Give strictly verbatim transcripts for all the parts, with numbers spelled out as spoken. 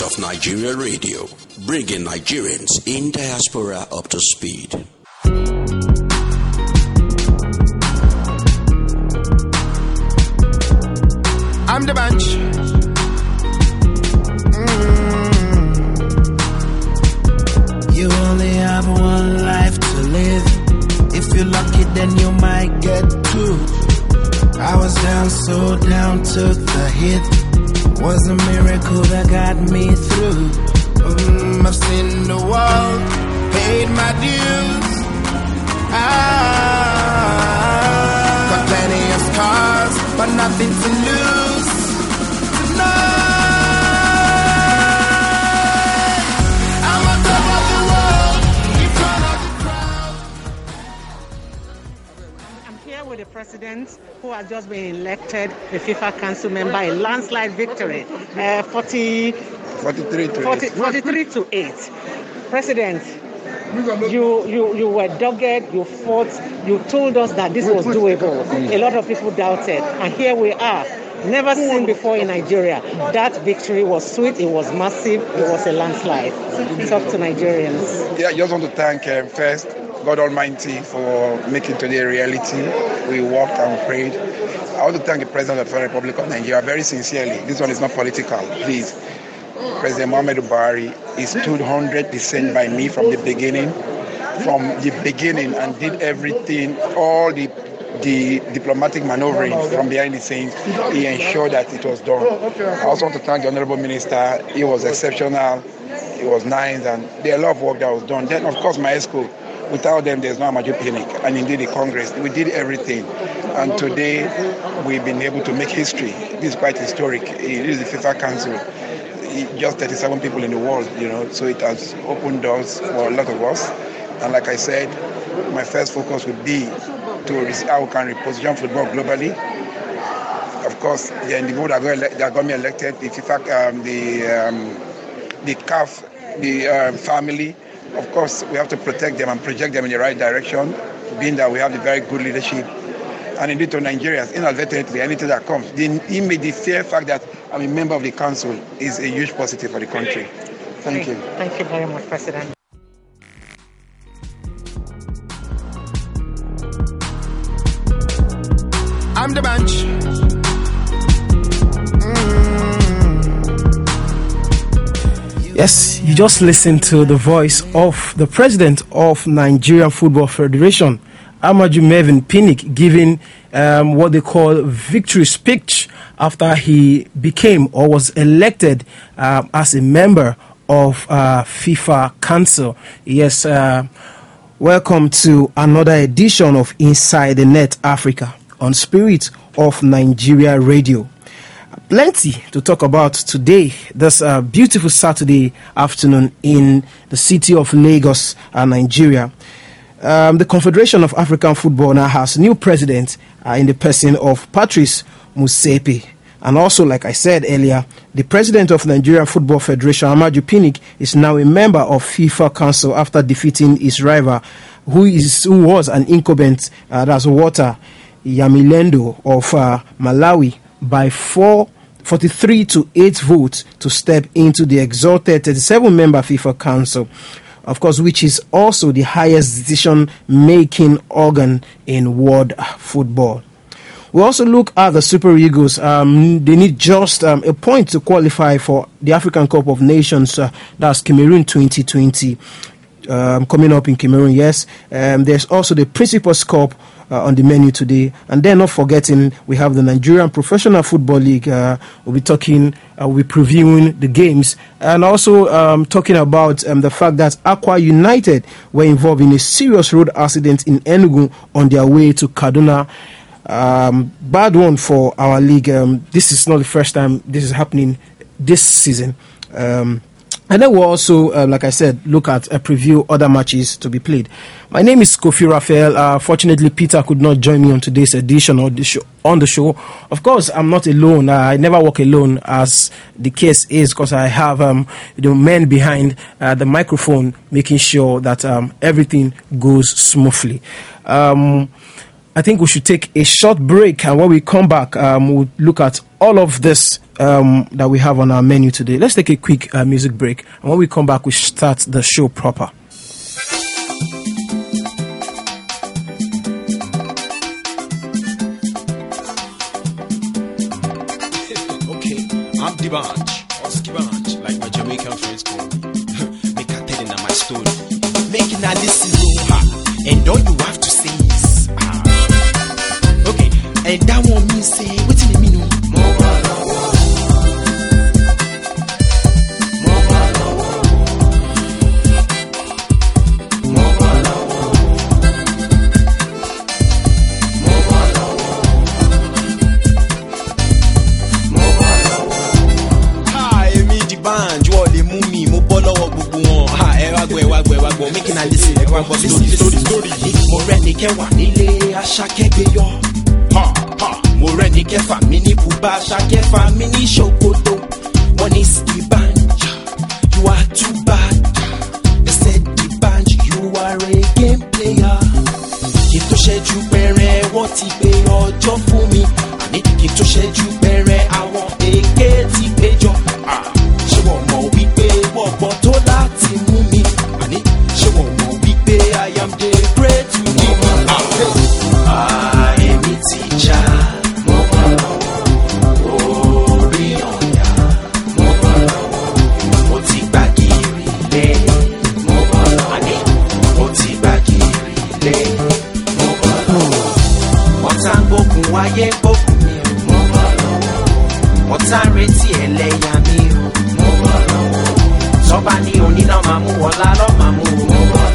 Voice of Nigeria Radio, bringing Nigerians in diaspora up to speed. I'm the bunch. Mm. You only have one life to live. If you're lucky, then you might get two. I was down, so down, took the hit. Was a miracle that got me through. Mm, I've seen the world, paid my dues. Ah, got plenty of scars, but nothing to lose. Tonight, I'm on top of the world, in front of the crowd. I'm here with the president, who has just been elected a FIFA Council member, a landslide victory, uh, forty, forty-three to forty, eight. forty-three to eight. President, you, you, you were dogged, you fought, you told us that this was doable. A lot of people doubted, and here we are. Never seen before in Nigeria. That victory was sweet, it was massive, it was a landslide. Talk to Nigerians. Yeah, I just want to thank uh, first God Almighty for making today a reality. We worked and we prayed. I want to thank the President of the Federal Republic of Nigeria very sincerely. This one is not political, please. President Muhammadu Buhari, he stood one hundred percent by me from the beginning, from the beginning, and did everything, all the the diplomatic maneuvering from behind the scenes. He ensured that it was done. I also want to thank the Honorable Minister. He was exceptional. It was nice, and there are a lot of work that was done. Then, of course, my ESCO. Without them, there's no Amaju Pinnick, and indeed the Congress. We did everything, and today we've been able to make history. This is quite historic. It is the FIFA Council. It, just thirty-seven people in the world, you know, so it has opened doors for a lot of us. And like I said, my first focus would be to how we can reposition football globally. Of course, the individual that got, ele- that got me elected, the FIFA, um, the um, the C A F, the uh, family. Of course, we have to protect them and project them in the right direction, being that we have the very good leadership. And indeed to Nigerians, inadvertently, anything that comes, the image, the fair fact that I'm a member of the council is a huge positive for the country. Thank you. Thank you very much, President. I'm the bunch. Yes, you just listened to the voice of the president of Nigerian Football Federation, Amaju Mervyn Pinnick, giving um, what they call victory speech after he became or was elected uh, as a member of uh, FIFA Council. Yes, uh, welcome to another edition of Inside the Net Africa on Spirit of Nigeria Radio. Plenty to talk about today, this uh, beautiful Saturday afternoon in the city of Lagos, uh, Nigeria. Um, the Confederation of African Football now has a new president uh, in the person of Patrice Motsepe. And also, like I said earlier, the president of Nigerian Football Federation, Amaju Pinnick, is now a member of FIFA Council after defeating his rival, who is who was an incumbent, uh, that's Walter Yamilendo of uh, Malawi, by four. forty-three to eight votes to step into the exalted thirty-seven member FIFA Council, of course, which is also the highest decision-making organ in world football. We also look at the Super Eagles. Um, they need just um, a point to qualify for the African Cup of Nations. Uh, that's Cameroon twenty twenty. Um, coming up in Cameroon, yes. Um, there's also the Principals Cup uh, on the menu today. And then not forgetting, we have the Nigerian Professional Football League. Uh, we'll be talking, uh, we'll be previewing the games. And also um, talking about um, the fact that Aqua United were involved in a serious road accident in Enugu on their way to Kaduna. Um, bad one for our league. Um, this is not the first time this is happening this season. Um, And then we'll also, uh, like I said, look at a preview other matches to be played. My name is Kofi Raphael. Uh, fortunately, Peter could not join me on today's edition of the show, on the show. Of course, I'm not alone. Uh, I never work alone, as the case is, because I have um, the men behind uh, the microphone making sure that um, everything goes smoothly. Um, I think we should take a short break, and when we come back, um, we'll look at all of this um, that we have on our menu today. Let's take a quick uh, music break, and when we come back, we start the show proper. Okay, I'm D'banj, Oski Banj, like my Jamaican friends call me. Make a tell in my story. Making a listen, ha, and all you have to say is, ah. Okay, and that one means say, what's in the meaning? Making a listen, everyone story, story, story. Mo rẹ́ni kẹwàá nílé aṣakẹ́gbẹ́yọ. Ha ha. Mo rẹ́ni kẹfà mi ní bùbá aṣakẹ́fà mi ní ṣòkòtò. Wọ́n ní D'banj, you are too bad. They said D'banj, you are a game player. Kí n tó ṣẹ́jú pẹ̀rẹ̀ wọ́n ti gbé ọjọ́ fún mi. Àní kí n tó ṣẹ́jú pẹ̀rẹ̀ àwọn èké ti péjọ. Ṣé wọ́n mọ̀ wípé wọ́n gbọ́ tó láti mú mi? I am the great to me. I am a teacher. Oriya. Moti bagiri le. Ani. Moti bagiri le. Mota gbógun wáyé gbógun mi o. Mota retí ẹlẹ́yà mi o. Sọ́ba ní oníná máa mú wọlá lọ́ máa mú o.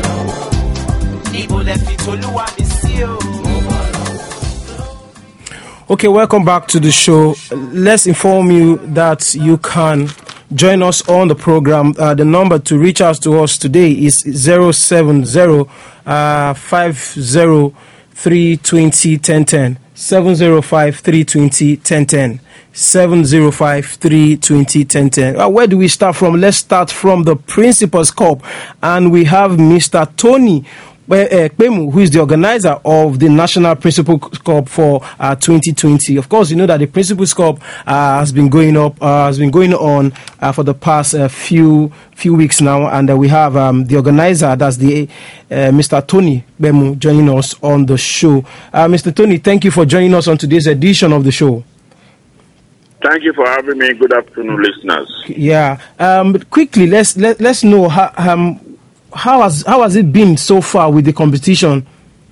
Okay, welcome back to the show. Let's inform you that you can join us on the program. Uh, the number to reach out to us today is zero seven zero five zero three two zero one zero one zero seven zero five three two zero one zero one zero seven zero five three two zero one zero one zero. Uh, where do we start from? Let's start from the Principal's Cup, and we have Mister Tony Kpemu, who is the organizer of the National Principal Cup for uh, twenty twenty. Of course, you know that the Principal's Cup uh, has been going up, uh, has been going on uh, for the past uh, few few weeks now, and uh, we have um, the organizer, that's the uh, Mister Tony Kpemu, joining us on the show. Uh, Mister Tony, thank you for joining us on today's edition of the show. Thank you for having me. Good afternoon, listeners. Yeah. Um, quickly, let's let, let's know how. Um, How has how has it been so far with the competition?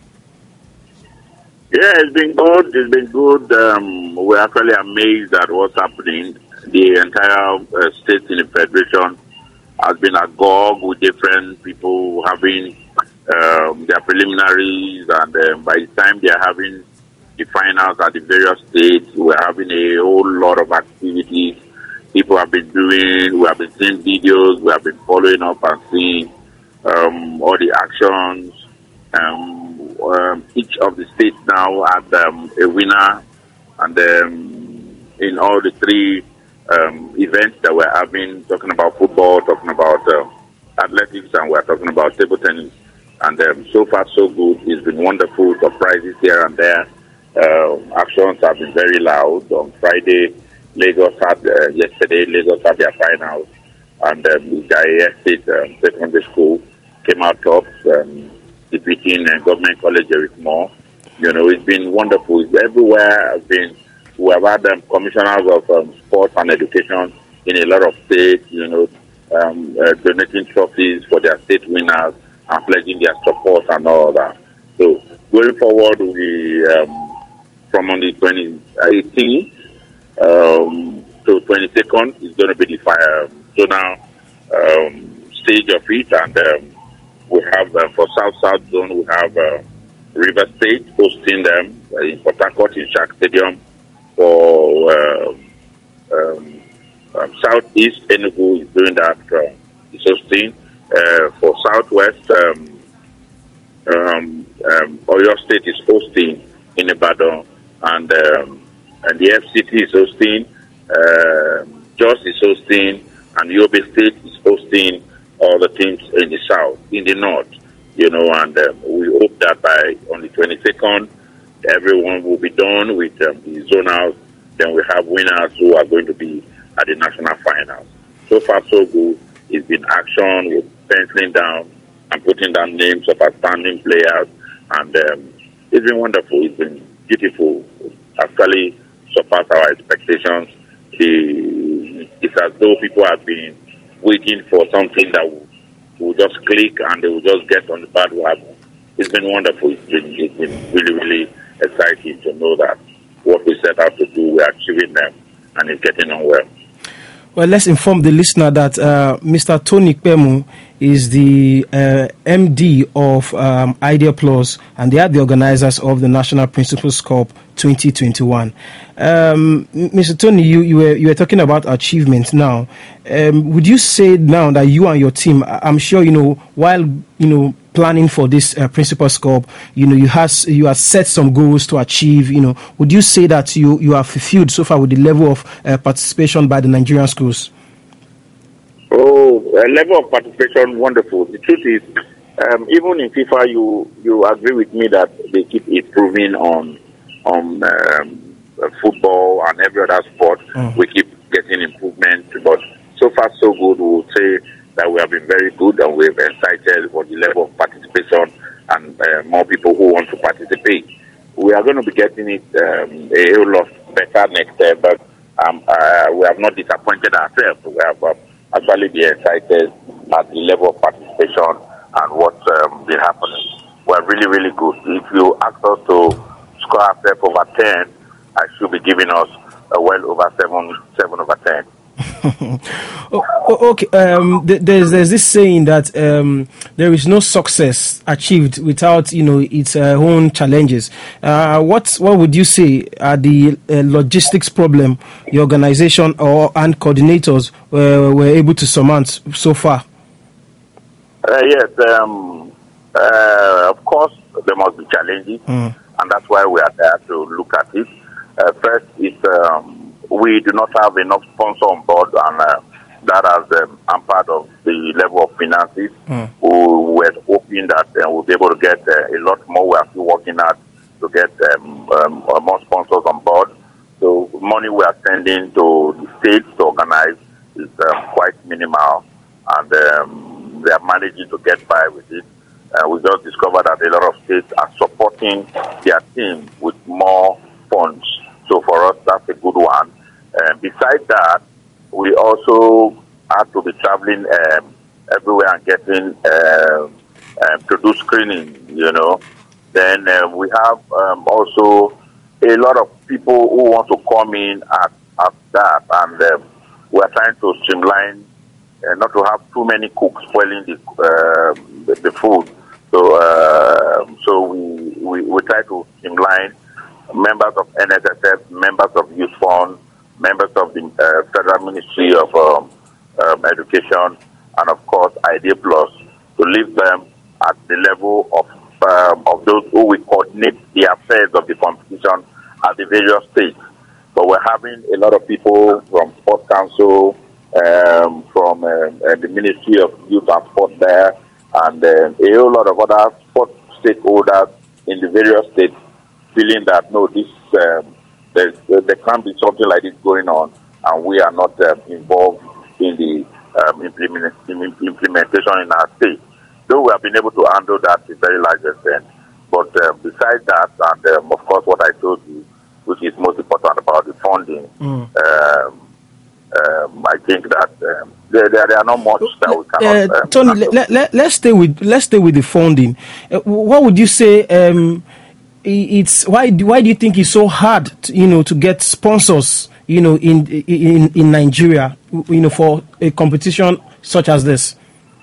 Yeah, it's been good. It's been good. Um, we're actually amazed at what's happening. The entire uh, state in the federation has been agog with different people having um, their preliminaries, and um, by the time they are having the finals at the various states, we're having a whole lot of activities. People have been doing. We have been seeing videos. We have been following up and seeing. Um, all the actions. Um, um, each of the states now had um, a winner, and um, in all the three um, events that we're having, talking about football, talking about uh, athletics, and we're talking about table tennis. And um, so far, so good. It's been wonderful. Surprises here and there. Uh, actions have been very loud. On Friday, Lagos had uh, yesterday. Lagos had their finals, and um, the I A S State um, Secondary School came out top, um, defeating uh, Government College Eric Moore. You know, it's been wonderful. It's everywhere. I've been, we have had um, commissioners of um, sports and education in a lot of states, you know, um, uh, donating trophies for their state winners and pledging their support and all that. So, going forward, we, um, from on the twenty eighteenth um, to twenty-second, is going to be the fire. So now, um, stage of it, and um, we have uh, for South South Zone, we have uh, River State hosting them uh, in Port Harcourt in Shark Stadium. For uh, um, um, Southeast, Enugu is doing that. Uh, is hosting uh, for Southwest. Um, um, um, Oyo State is hosting in Ibadan, and um, and the F C T is hosting. Uh, Jos is hosting, and Yobe State is hosting all the teams in the south, in the north, you know, and um, we hope that by on the twenty-second, everyone will be done with um, the zonal then we have winners who are going to be at the national finals. So far, so good. It's been action with penciling down and putting down names of outstanding players, and um, it's been wonderful. It's been beautiful. Actually, surpassed our expectations. The, it's as though people have been waiting for something that will, will just click and they will just get on the bad wagon. It's been wonderful. It's been, it's been really, really exciting to know that what we set out to do, we're achieving them, and it's getting on well. Well, let's inform the listener that uh, Mister Tony Kpemu is the uh, M D of um, Idea Plus, and they are the organizers of the National Principals Cup twenty twenty-one. Um, Mister Tony, you, you, were, you were talking about achievements now. Um, would you say now that you and your team, I'm sure, you know, while, you know, planning for this uh, Principals Cup, you know, you has you have set some goals to achieve, you know, would you say that you, you have fulfilled so far with the level of uh, participation by the Nigerian schools? Oh, a level of participation, wonderful. The truth is, um, even in FIFA, you you agree with me that they keep improving on on um, football and every other sport. Mm. We keep getting improvement, but so far so good. We will say that we have been very good, and we've excited for the level of participation and uh, more people who want to participate. We are going to be getting it um, a whole lot better next year, but um, uh, we have not disappointed ourselves. We have uh, actually been excited at the level of participation and what's um, been happening. We're really, really good. If you ask us to score ourselves over ten, I should be giving us uh, well over seven, seven over ten. oh, okay. Um, there's there's this saying that um, there is no success achieved without, you know, its uh, own challenges. Uh, what what would you say are the uh, logistics problem the organization or and coordinators uh, were able to surmount so far? Uh, yes, um, uh, of course there must be challenges, mm. and that's why we are there to look at it. Uh, first, is um, we do not have enough sponsor on board, and uh, that has um, hampered of the level of finances. Mm. We were hoping that uh, we'll be able to get uh, a lot more. We are still working hard to get um, um, more sponsors on board. So money we are sending to the states to organize is um, quite minimal, and um, they are managing to get by with it. Uh, we just discovered that a lot of states are supporting their team with more funds. So for us, that's a good one. Uh, besides that, we also have to be traveling um, everywhere and getting uh, uh, to do screening, you know. Then uh, we have um, also a lot of people who want to come in at, at that, and um, we are trying to streamline, uh, not to have too many cooks spoiling the, uh, the, the food. So uh, so we, we, we try to streamline members of N S S F, members of Youth Fund, members of the uh, Federal Ministry of um, um, Education, and of course Idea Plus, to leave them at the level of um, of those who will coordinate the affairs of the competition at the various states. But we're having a lot of people from Sport Council, um, from uh, uh, the Ministry of Youth and Sport there, and uh, a whole lot of other sport stakeholders in the various states, feeling that no, this um, there, there can't be something like this going on, and we are not um, involved in the um, implement, implementation in our state. Though we have been able to handle that to a very large extent, but uh, besides that, and um, of course what I told you, which is most important about the funding, mm. um, um, I think that um, there, there, there are not much that we cannot. Uh, um, Tony, let, let, let's stay with let's stay with the funding. Uh, what would you say? Um, It's why why do you think it's so hard to, you know, to get sponsors, you know, in in in Nigeria, you know, for a competition such as this?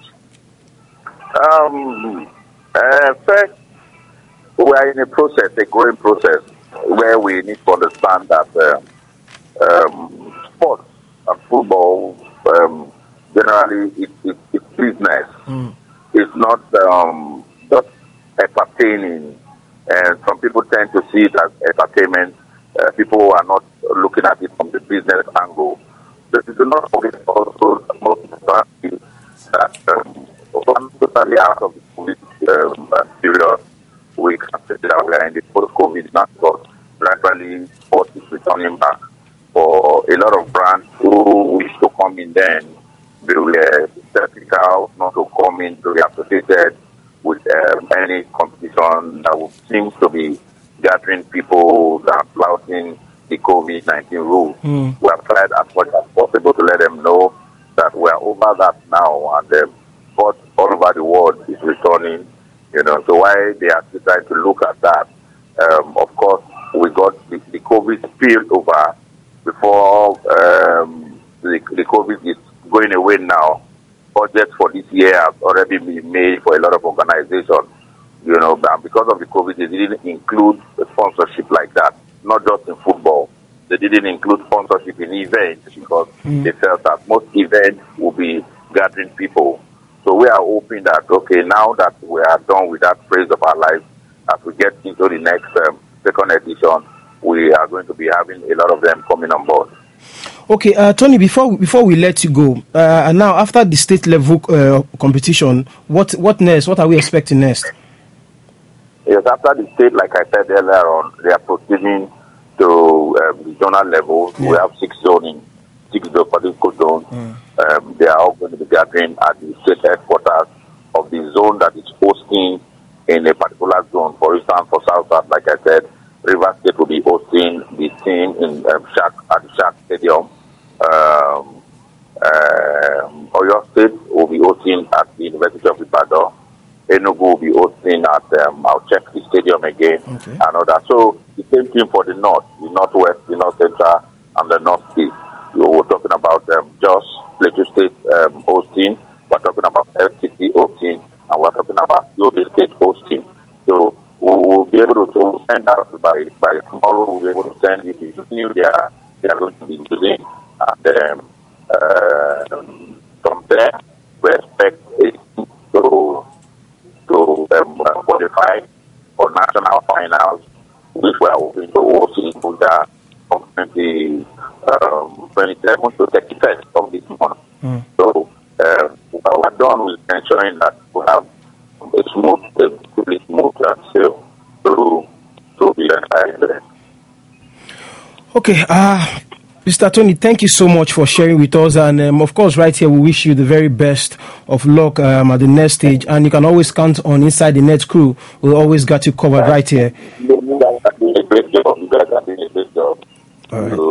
Um, uh, first, we are in a process, a growing process, where we need to understand that uh, um, sports and football um, generally it, it, it's business. Mm. It's not um, just entertaining. And some people tend to see it as entertainment. Uh, people are not looking at it from the business angle. But you do not forget also the most important thing that um, totally out of the COVID um, period, we can say that we are in the post-COVID now, because gradually sports is returning back. a lot of brands who wish to come in then, they were skeptical not to come in to be associated with um, any competition that would seem to be gathering people that are flouting the COVID nineteen rules. Mm. We have tried as much as possible to let them know that we are over that now, and the sport all over the world is returning. You know, so why they are still trying to look at that? Um, of course, we got the, the COVID spilled over before um, the, the COVID is going away now. Budgets for this year have already been made for a lot of organizations. You know, but because of the COVID, they didn't include a sponsorship like that, not just in football. They didn't include sponsorship in events because mm. they felt that most events will be gathering people. So we are hoping that, okay, now that we are done with that phase of our life, as we get into the next um, second edition, we are going to be having a lot of them coming on board. Okay, uh, Tony, before before we let you go, uh, and now after the state level uh, competition, what what next? What are we expecting next? Yes, after the state, like I said earlier on, they are proceeding to um, the zonal level. Yeah. We have six zoning, six geopolitical zones. Mm. Um, they are all going to be gathering at the state headquarters of the zone that is hosting in a particular zone. For instance, for South South, like I said, River State will be hosting the team in um, Shark, at the Shark Stadium. Um, um, Oyo State will be hosting at the University of Ibadan. Enugu will be hosting at, um, I'll check the stadium again, okay. and all that. So the same thing for the North, the Northwest, the North Central, and the Northeast. So we're talking about um, Jos, Plateau State um, hosting. We're talking about L C C hosting, and we're talking about Yobe State hosting. So we will be able to send out by by tomorrow. We'll be able to send it to new they are they are going to be using, and um, uh, from there we expect it to to um, uh, qualify for national finals, which we are hoping to host in Buda from twenty twenty-seven to thirty-first of this month. Mm. So uh, we're done with ensuring that we have a smooth, a really smooth sail to to the entire event. Okay, uh, Mister Tony, thank you so much for sharing with us, and um, of course, right here, we wish you the very best of luck um, at the next stage, and you can always count on Inside the Net crew. We'll always got you covered right here. All right.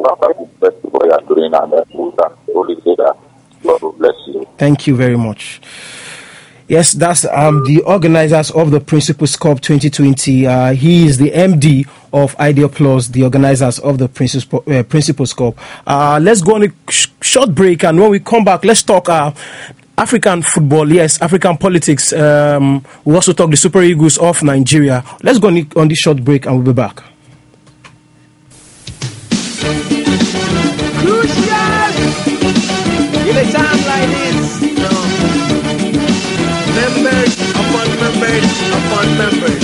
Thank you very much. Yes, that's um, the organizers of the Principles Cup twenty twenty. Uh, he is the M D of Idea Plus, the organizers of the Principles, uh, Principles Cup. Uh, let's go on a sh- short break, and when we come back, let's talk uh, African football. Yes, African politics. Um, we also talk the Super Eagles of Nigeria. Let's go on, on this short break, and we'll be back. Crucial in a time like this, you know, members upon members upon members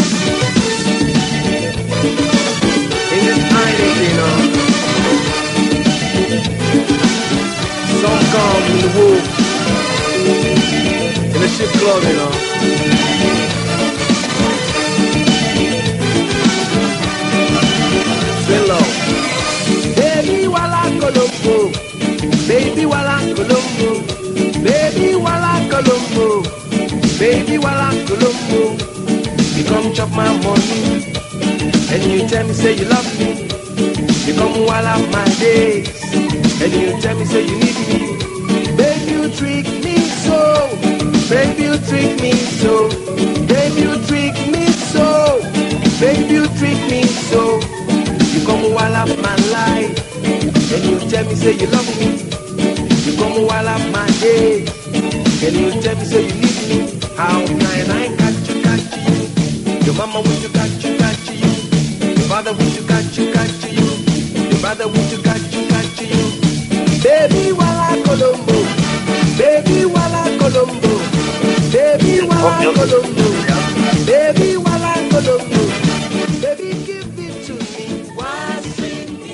in this island, you know, some come in the wolf in the ship club, you know. Spin low. Baby wala Colombo, baby wala Colombo, baby wala Colombo, baby wala Colombo. You come chop my money, and you tell me say you love me. You come while out my days, and you tell me say you need me. Baby you trick me so, baby you trick me so, baby you trick me so, baby you trick me so. You come while up my life, and you tell me say you love me. You come while up my days, and you tell me say you need me. How can I catch you, catch you? Your mama wish you catch you, catch you. Your father wish you catch you, catch you. Your brother wish you catch you, catch you. Baby wala Colombo, baby wala Colombo, baby wala Colombo, baby wala Colombo.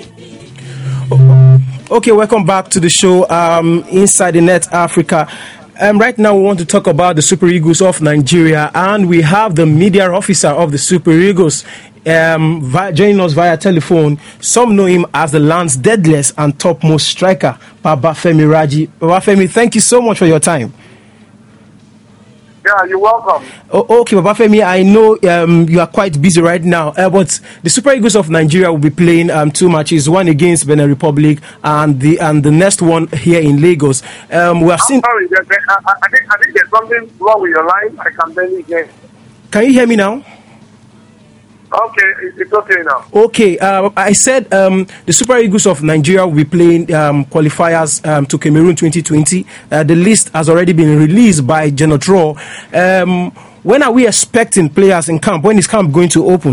Okay, welcome back to the show, um, Inside the Net Africa. Um, right now, we want to talk about the Super Eagles of Nigeria, and we have the media officer of the Super Eagles um, via, joining us via telephone. Some know him as the land's deadliest and topmost striker, Babafemi Raji. Babafemi, thank you so much for your time. Yeah, you're welcome. Oh, okay, Babafemi, I know um, you are quite busy right now, uh, but the Super Eagles of Nigeria will be playing um, two matches, one against Benin Republic and the and the next one here in Lagos. Um, we have I'm seen. sorry, there, there, I, I, think, I think there's something wrong with your line. I can barely hear. Can you hear me now? Okay, it's okay now. Okay, uh, I said um, the Super Eagles of Nigeria will be playing um, qualifiers um, to Cameroon twenty twenty. Uh, the list has already been released by Genotro. Um, when are we expecting players in camp? When is camp going to open?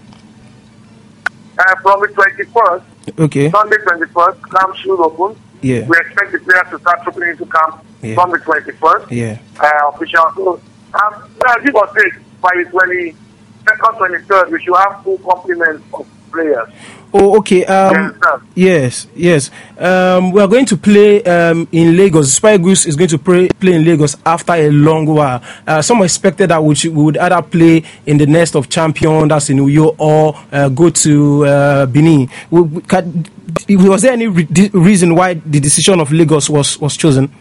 Uh, from the twenty-first. Okay. Sunday twenty-first, camp should open. Yeah. We expect the players to start trooping into camp yeah. from the twenty-first. Yeah. Uh, official. So, um, well, give or take, by the twenty-second, twenty-third, we should have full complement of players. Oh, okay. Um, yes, yes. Um, we are going to play um, in Lagos. Super Eagles is going to play, play in Lagos after a long while. Uh, some expected that we, should, we would either play in the Nest of Champions, that's in Uyo, or uh, go to uh, Benin. We, we can, was there any re- reason why the decision of Lagos was, was chosen?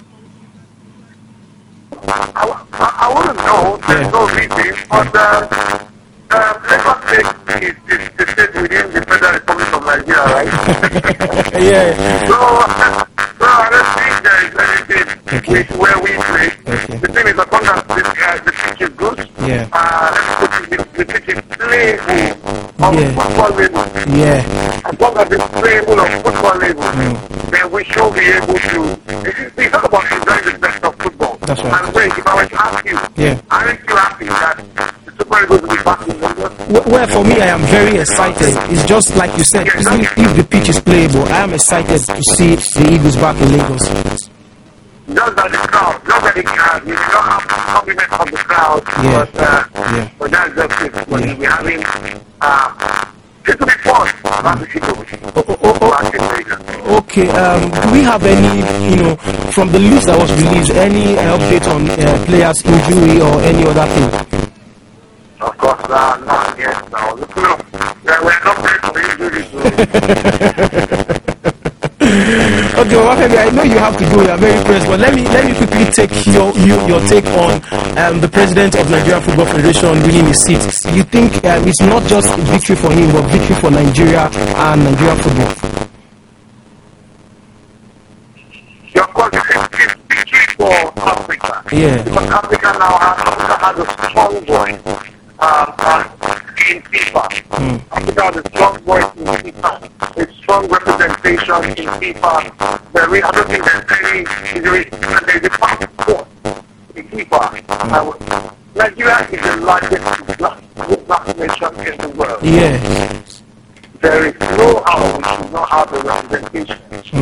I, I, I wouldn't know. There's yeah. no reason, but uh, uh, Lagos State is, is the state within the Federal Republic of Nigeria, right? yeah. So, uh, so I don't think there is anything okay. with where we play. Okay. The thing is, as long as the, uh, the pitch is good, yeah. uh, the, the pitch is playable on yeah. football level. Yeah. As long as it's playable on football level, mm. then we should be able to. It's not about enjoying the best of football. That's right. And wait, if I were to ask you, yeah. aren't you happy that the Super Eagles will be back in Lagos? Well, for me, I am very excited. It's just like you said, if, if the pitch is playable, I am excited to see the Eagles back in Lagos. Just that the crowd, just that the crowd, we don't have the compliment from the crowd, yeah. but, uh, yeah. but that's just it. But yeah. we're having, uh, it will be fun. Oh, oh, oh, oh. Okay, um, do we have any, you know, from the list that was released, any uh, update on uh, players' injury or any other thing? Of course, uh, not yet. No, look, look, we're not ready for injuries. Okay, well, I know you have to go. You are very pressed, but let me let me quickly take your you, your take on um, the president of Nigeria Football Federation winning his seat. You think um, it's not just a victory for him, but victory for Nigeria and Nigeria football? Yeah, of course, it's victory for Africa. Yeah. Because Africa now has, Africa has a strong voice um, uh, in FIFA. Mm. Africa has a strong voice in FIFA. A strong representation in FIFA. There is, I don't think there's any, there is, there is a passport in FIFA. Mm. Nigeria is the largest black, black nation in the world. Yeah. There is no how we should not have a representation.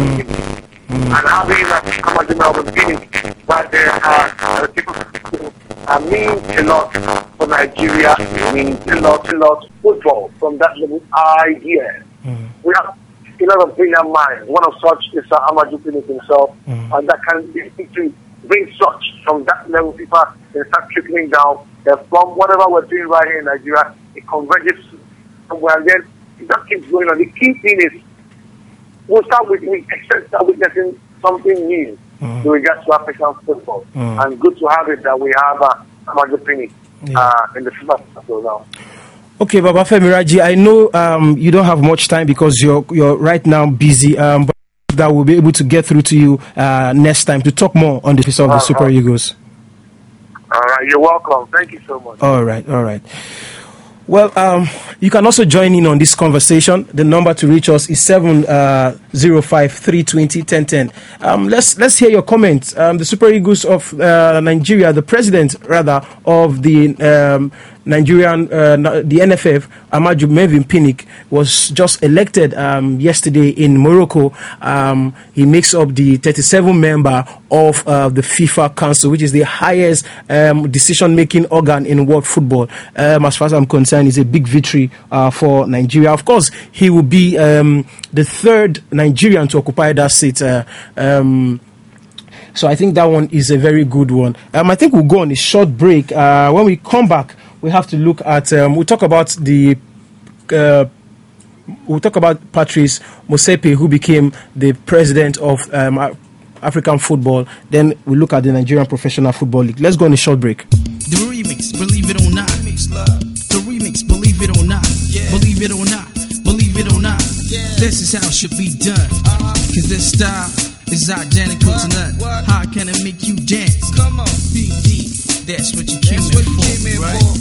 Mm. Mm. And having a Amaju Melvin Pinnick, but there are uh, people who uh, means a lot for Nigeria, it means a lot, a lot football from that little idea. Mm. We have a lot of brilliant minds. One of such is uh, Amaju Pinnick himself, mm. and that can be to bring such from that level people and start trickling down. Uh, from whatever we're doing right here in Nigeria, it converges somewhere, and then it just keeps going on. The key thing is we'll start with, we expect start witnessing something new mm. with regards to African football. Mm. And good to have it that we have uh, Amaju Pinnick yeah. uh, in the FIFA so now. Okay, Babafemi Raji, I know um, you don't have much time because you're you're right now busy, um, but that we'll be able to get through to you uh, next time to talk more on the piece of the uh, Super Eagles. All right, you're welcome. Thank you so much. All right, all right. Well, um, you can also join in on this conversation. The number to reach us is seven zero five, three two zero, one zero one zero. Um, let's let's hear your comments. Um, the Super Eagles of uh, Nigeria, the president rather of the um, Nigerian, uh, the N F F, Amaju Melvin Pinnick, was just elected um, yesterday in Morocco. Um, he makes up the thirty-seven member of uh, the FIFA Council, which is the highest um, decision-making organ in world football. Um, as far as I'm concerned, it's a big victory uh, for Nigeria. Of course, he will be um, the third Nigerian to occupy that seat. Uh, um, So I think that one is a very good one. Um, I think we'll go on a short break. Uh, when we come back, we have to look at, um, we'll talk about the, uh, we'll talk about Patrice Motsepe, who became the president of um, African football. Then we look at the Nigerian Professional Football League. Let's go on a short break. The remix, believe it or not. The remix, believe it or not. Believe it or not. Believe it or not. This is how it should be done. Cause this style is identical to none. How can it make you dance? Come on, B D. That's what you came in for, right?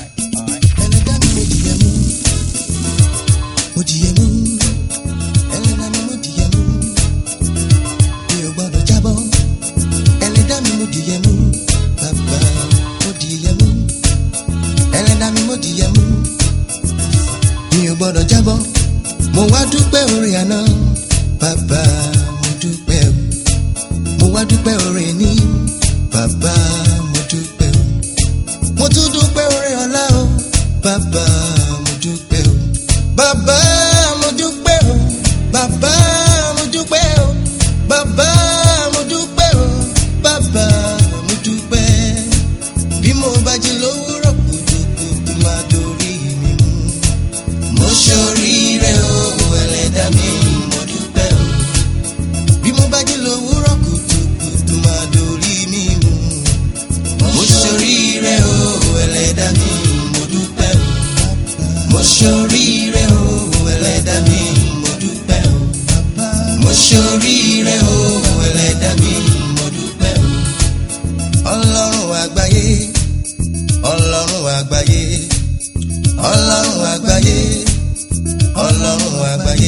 Gbọ́dọ̀ jábọ́ mo wá dúpẹ́ oore àná bàbá mo dúpẹ́ mo wá dúpẹ́ oore ní bàbá mo dúpẹ́ mo tún dúpẹ́ oore ọ̀la o bàbá mo dúpẹ́ bàbá mo dúpẹ́ o bàbá mo dúpẹ́ o bàbá mo dúpẹ́ o bàbá mo dúpẹ́ bí mo bá jí lówùúrọ̀ kùtùkùtù máa dorí mi mú. Mo ṣoríire o ẹlẹ́dàá mi mo dúpẹ́ o bí mo bá jí lówùúrọ̀ kùtùkùtù máa dorí mi mú. Mo ṣoríire o ẹlẹ́dàá mi mo dúpẹ́ o mo ṣoríire o ẹlẹ́dàá mi mo dúpẹ́ o mo ṣoríire o ẹlẹ́dàá mi mo dúpẹ́ o. Ọlọ́run àgbáyé Ọlọ́run àgbáyé Ọlọ́run àgbáyé Ọlọ́run àgbáyé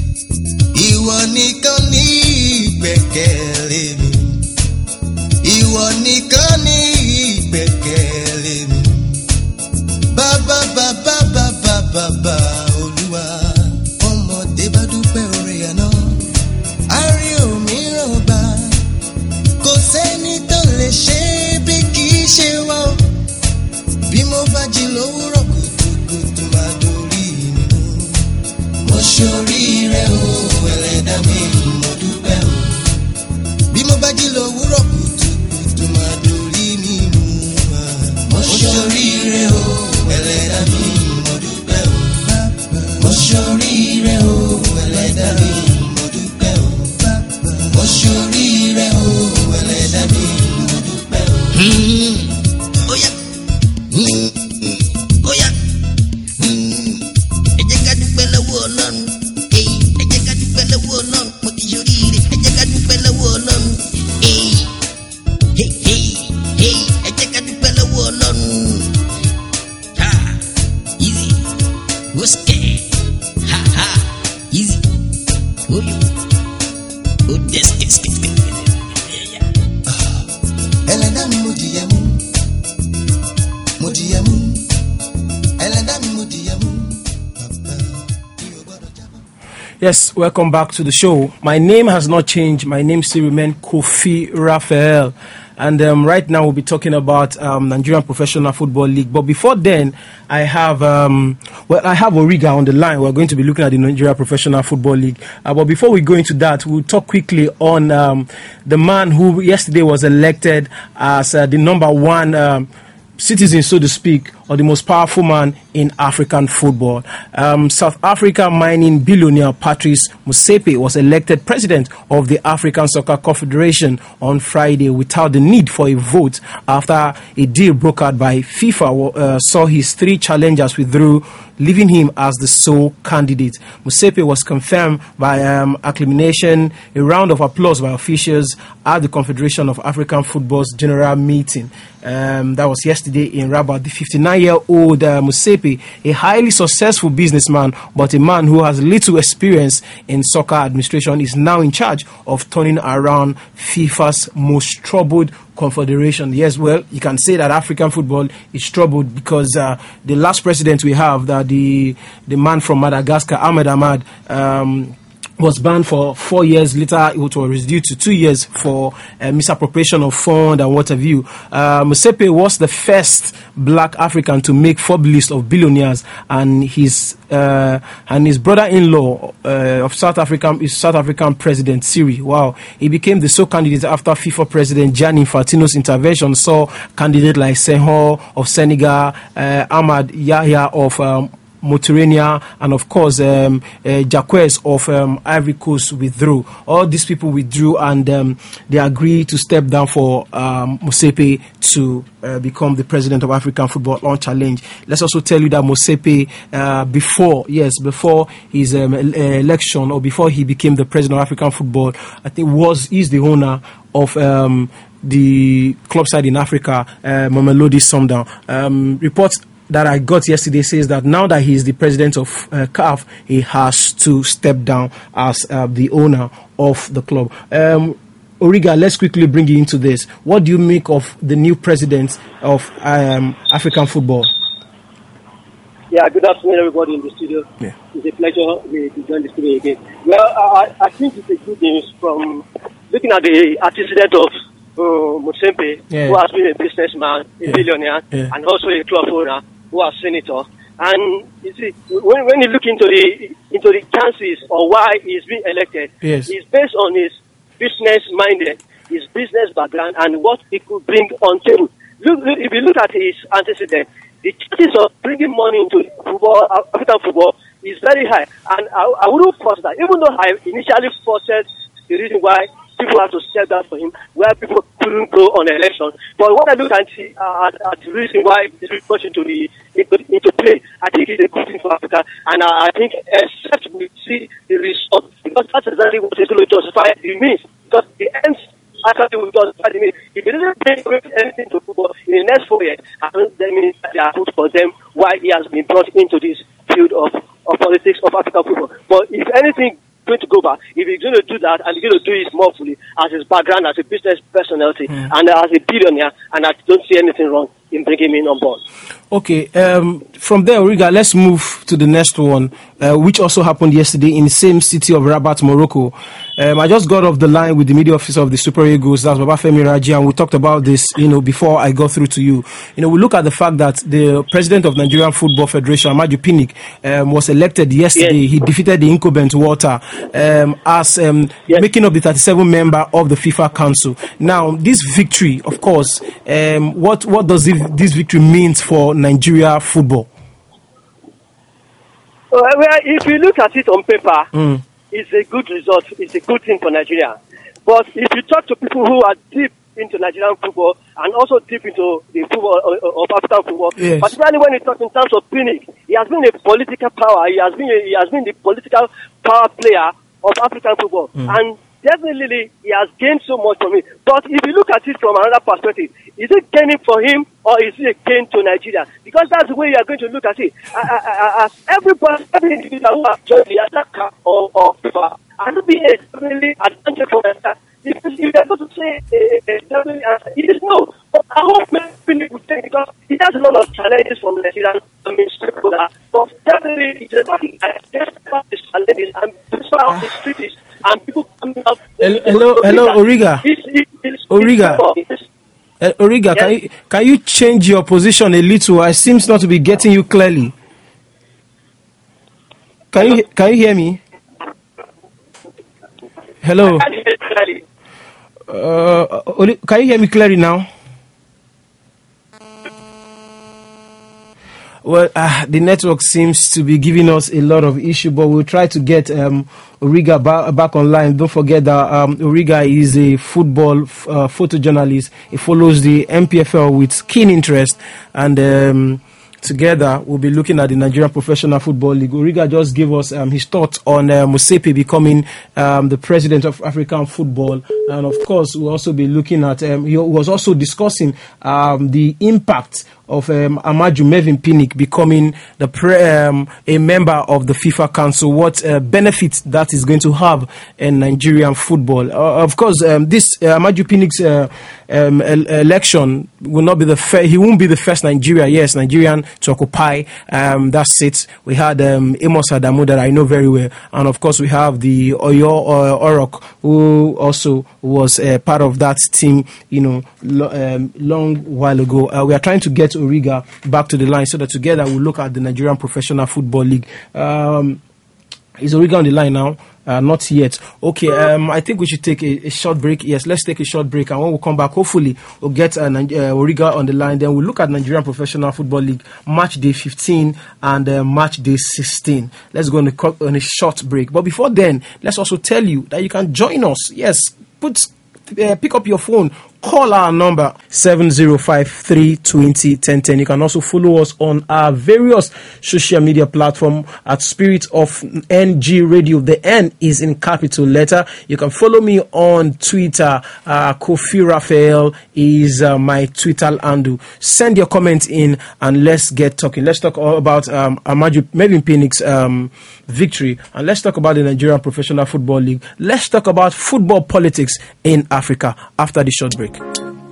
ìwọ nìkan ní ìgbẹ́kẹ̀lé mi ìwọ nìkan ní ìgbẹ́kẹ̀lé mi bàbá bàbá bàbá bàbá Olúwa ọmọdé bá dúpẹ́ oore àná á rí òmíràn gbà kò sẹ́ni tó lè ṣe bí kì í ṣe wá o bí mo bá jí lówùúrọ̀ kùtùkùtù máa dorí mi mú. Mo ṣoríire o ẹlẹ́dàá mi mo dúpẹ́ o bí mo bá jí lówùúrọ̀ kùtùkùtù máa dorí mi mú. Mo ṣoríire o ẹlẹ́dàá mi mo dúpẹ́ o mo ṣoríire o ẹlẹ́dàá mi mo dúpẹ́ o mo ṣoríire o ẹlẹ́dàá mi mo dúpẹ́ o. Ó yá. Ó yá. Ẹ jẹ́ ká dúpẹ́ lọ́wọ́ Ọlọ́run. Ẹ jẹ́ ká dúpẹ́ lọ́wọ́ Ọlọ́run. Mo ti ṣoríire. Ẹ jẹ́ ká dúpẹ́ lọ́wọ́ Ọlọ́run. Ẹ jẹ́ ká dúpẹ́ lọ́wọ́ Ọlọ́run. Ha, easy. What's that? Ha ha, easy. Oh you. Oh this this this this. Ẹlẹ́dàá mi mo jìyà mú. Yes, welcome back to the show. My name has not changed. My name still remains Kofi Raphael. And um, right now we'll be talking about um, Nigerian Professional Football League. But before then, I have um, well, I have Origa on the line. We're going to be looking at the Nigerian Professional Football League. Uh, but before we go into that, we'll talk quickly on um, the man who yesterday was elected as uh, the number one um, citizen, so to speak, or the most powerful man in African football. Um, South Africa mining billionaire Patrice Motsepe was elected president of the African Soccer Confederation on Friday without the need for a vote after a deal brokered by FIFA uh, saw his three challengers withdrew, leaving him as the sole candidate. Motsepe was confirmed by um, acclamation, a round of applause by officials at the Confederation of African Football's general meeting. Um, that was yesterday in Rabat. The fifty-nine-year-old uh, Motsepe, a highly successful businessman, but a man who has little experience in soccer administration, is now in charge of turning around FIFA's most troubled confederation. Yes, well, you can say that African football is troubled because uh, the last president we have, that the the man from Madagascar, Ahmed Ahmad, um, was banned for four years. Later, it was reduced to two years for uh, misappropriation of fund and what have you. Uh, Motsepe was the first black African to make Forbes list of billionaires, and his uh, and his brother-in-law uh, of South African is South African President Cyril. Wow, he became the sole candidate after FIFA President Gianni Infantino's intervention saw candidates like Senghor of Senegal, uh, Ahmad Yahya of um, Mauritania, and of course um, uh, Jacques of um, Ivory Coast withdrew. All these people withdrew, and um, they agreed to step down for um, Motsepe to uh, become the president of African Football on Challenge. Let's also tell you that Motsepe, uh, before yes, before his um, election, or before he became the president of African Football, I think was is the owner of um, the club side in Africa, uh, Mamelodi Sundowns. Um, reports that I got yesterday says that now that he is the president of uh, C A F, he has to step down as uh, the owner of the club. Um, Origa, let's quickly bring you into this. What do you make of the new president of um, African football? Yeah, good afternoon, everybody in the studio. Yeah. It's a pleasure to join the studio again. Well, I, I think it's a good news from looking at the antecedent of uh, Motsepe, yeah. who has been a businessman, a yeah. billionaire, yeah. and also a club owner, who was senator. And you see, when, when you look into the into the chances or why he's been elected, yes. it's based on his business-minded, his business background, and what he could bring on table. Look, if you look at his antecedent, the chances of bringing money into football, African football, is very high. And I, I wouldn't force that, even though I initially forced the reason why people have to step down for him, where people couldn't go on election. But when I look at, uh, at the reason why this is pushed into the into, into play, I think it's a good thing for Africa. And uh, I think except we see the result, because that's exactly what is going to justify the means. Because the ends actually will justify the means. If you didn't bring anything to football in the next four years, I think that means that they are good for them why he has been brought into this field of, of politics of African football. But if anything, going to go back, if he's going to do that, and he's going to do it more fully as his background as a business personality mm. and as a billionaire, and I don't see anything wrong in bringing him on board. Okay, um, from there, Origa, let's move to the next one, uh, which also happened yesterday in the same city of Rabat, Morocco. Um, I just got off the line with the media officer of the Super Eagles, that's Babafemi Raji, and we talked about this, you know, before I got through to you. You know, we look at the fact that the president of Nigerian Football Federation, Amaju Pinnick, um, was elected yesterday. Yes. He defeated the incumbent Walter um, as um, yes. making up the thirty-seven member of the FIFA Council. Now, this victory, of course, um, what what does it, this victory mean for Nigeria football? Well, if you look at it on paper, mm. it's a good result. It's a good thing for Nigeria. But if you talk to people who are deep into Nigerian football and also deep into the football of African football, yes. particularly when you talk in terms of Pinnick, he has been a political power. He has been a, he has been the political power player of African football, mm. and definitely he has gained so much from it. But if you look at it from another perspective, is it gaining for him or is it a gain to Nigeria? Because that's the way you are going to look at it. As everybody, every individual who has joined the attack or, or FIFA, has to be a definitely advantage for Nigeria. If, if you are going to say a, a definitely answer, it is no. But I hope many people think because it has a lot of challenges from Nigeria. I mean, stakeholder. But definitely it's a topic that just about these challenges and just about these treaties. And people coming up. Hello, hello, hello Origa. It's, it's, it's, Origa. It's, uh, Origa, yes. can you can you change your position a little? I seems not to be getting you clearly. Can hello? you can you hear me? Hello. I can hear clearly. Uh, can you hear me clearly now? Well, uh, the network seems to be giving us a lot of issue, but we'll try to get um, Origa ba- back online. Don't forget that um, Origa is a football f- uh, photojournalist. He follows the M P F L with keen interest, and um, together we'll be looking at the Nigerian Professional Football League. Origa just gave us um, his thoughts on uh, Motsepe becoming um, the president of African football, and of course we'll also be looking at. Um, he was also discussing um, the impact of um, Amaju Mervyn Pinnick becoming the pre- um, a member of the FIFA Council, what uh, benefits that is going to have in Nigerian football. Uh, of course, um, this uh, Amaju Pinnick's uh, um, election will not be the fir- he won't be the first Nigeria, yes, Nigerian to occupy um, that seat. We had um, Amos Adamu that I know very well, and of course we have the Oyo uh, Orok, who also was uh, part of that team, you know, lo- um, long while ago. Uh, we are trying to get Origa back to the line so that together we'll look at the Nigerian Professional Football League. Um, is Origa on the line now? Uh, not yet. Okay, um, I think we should take a, a short break. Yes, let's take a short break, and when we come back, hopefully we'll get uh, uh, Origa on the line. Then we'll look at Nigerian Professional Football League match day fifteen and uh, match day sixteen. Let's go on a, on a short break. But before then, let's also tell you that you can join us. Yes, put uh, pick up your phone. Call our number seven zero five three two zero one zero one zero. You can also follow us on our various social media platforms at Spirit of N G Radio. The N is in capital letter. You can follow me on Twitter. Uh, Kofi Raphael is uh, my Twitter handle. Send your comments in and let's get talking. Let's talk all about um, Amaju Mervyn Pinnick's um, victory, and let's talk about the Nigerian Professional Football League. Let's talk about football politics in Africa after the short break.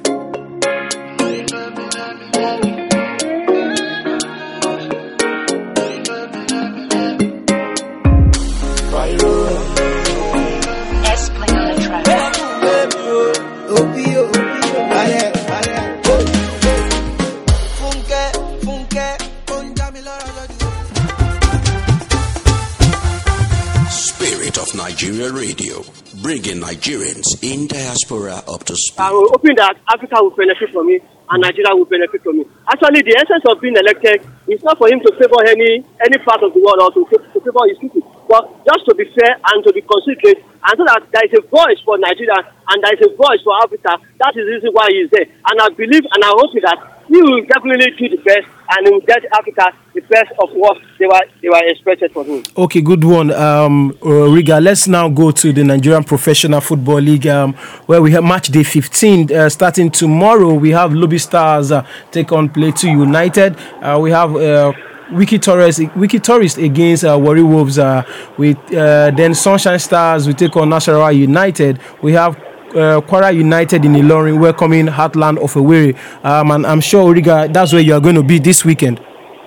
Spirit of Nigeria Radio, bringing Nigerians in diaspora up to speed. I'm hoping that Africa will benefit from it and Nigeria will benefit from it. Actually, the essence of being elected is not for him to favor any any part of the world or to, to favor his people, but just to be fair and to be considerate, and so that there is a voice for Nigeria and there is a voice for Africa. That is the reason why he is there. And I believe and I hope that he will definitely do the best and he will get Africa the best of what they were they were expected from him. Okay, good one, um, Riga. Let's now go to the Nigerian Professional Football League, um, where we have match day fifteen uh, starting tomorrow. We have Lobby Stars uh, take on Plateau United. Uh, we have uh, Wiki Torres, Wiki Tourist against uh, Warri Wolves. Uh, with uh, then Sunshine Stars we take on Nasarawa United. We have Uh, Kwara United in Ilorin welcoming Heartland of Owerri, um, and I'm sure Origa, that's where you are going to be this weekend.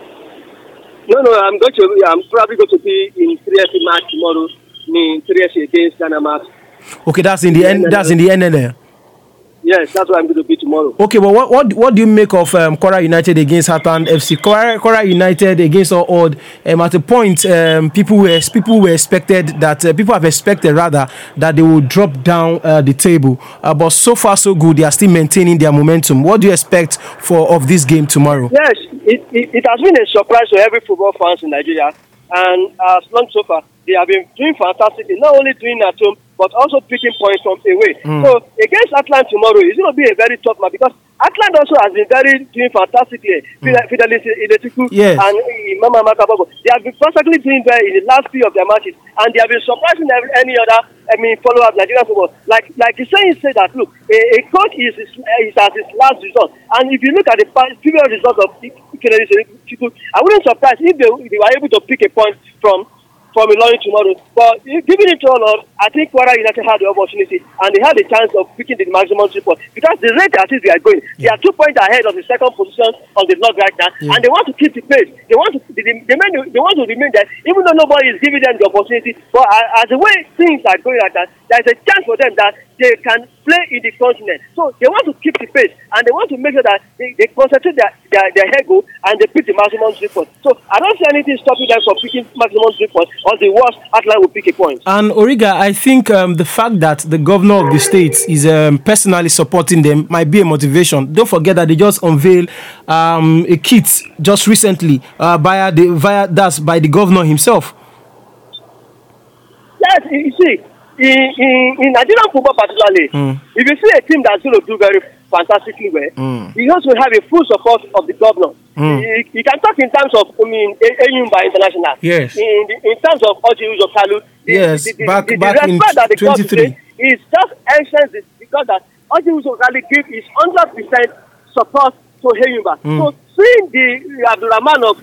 No, no, I'm going to. I'm probably going to be in three S match tomorrow. In three S against Ghana match. Okay, that's in the N. That's in the N N L. Yes, that's what I'm going to be tomorrow. Okay, but what what, what do you make of um, Kwara United against Heartland F C? Kwara, Kwara United against all odd. Um, at a point, um, people were people were expected that uh, people have expected rather that they will drop down uh, the table. Uh, but so far so good, they are still maintaining their momentum. What do you expect for of this game tomorrow? Yes, it, it, it has been a surprise to every football fans in Nigeria, and as long so far they have been doing fantastically. Not only doing at home, but also picking points from away. Mm. So against Atlanta tomorrow, it's going to be a very tough match because Atlanta also has been very doing fantastic here. Mm. Fidelis Iletiku yes. and Mama Makabogo. They have been perfectly doing well in the last few of their matches, and they have been surprising every, any other I mean follower of Nigerian football. Like like the saying said that look, a, a coach is, is, is at his last result, and if you look at the previous results of Fidelis Iletiku, I wouldn't surprise if they, if they were able to pick a point from. from Ilorin tomorrow. But giving it to all of, I think Kwara United had the opportunity and they had the chance of picking the maximum three points because the rate at which they are going, yeah. they are two points ahead of the second position on the log right now, yeah. and they want to keep the pace. They want to they, they, they want to remain there, even though nobody is giving them the opportunity. But as the way things are going right now, there is a chance for them that they can play in the continent. So they want to keep the pace and they want to make sure that they, they concentrate their, their, their head goal and they pick the maximum three points. So I don't see anything stopping them from picking maximum three points, or the worst Atlanta will pick a point. And Origa, I think um, the fact that the governor of the state is um, personally supporting them might be a motivation. Don't forget that they just unveiled um, a kit just recently uh, via the via that's by the governor himself. Yes, you see. In, in, in Nigerian football particularly, mm. if you see a team that's going to do very fantastically well, mm. you also have a full support of the governor. Mm. You, you can talk in terms of, I mean, Enyimba International. Yes. In, in terms of Oji Uzokalu. Yes, the, the, back, the, the back in twenty-three. Is just essence because that Oji Uzokalu gave his one hundred percent support to Enyimba. Mm. So, seeing the Abdulrahman of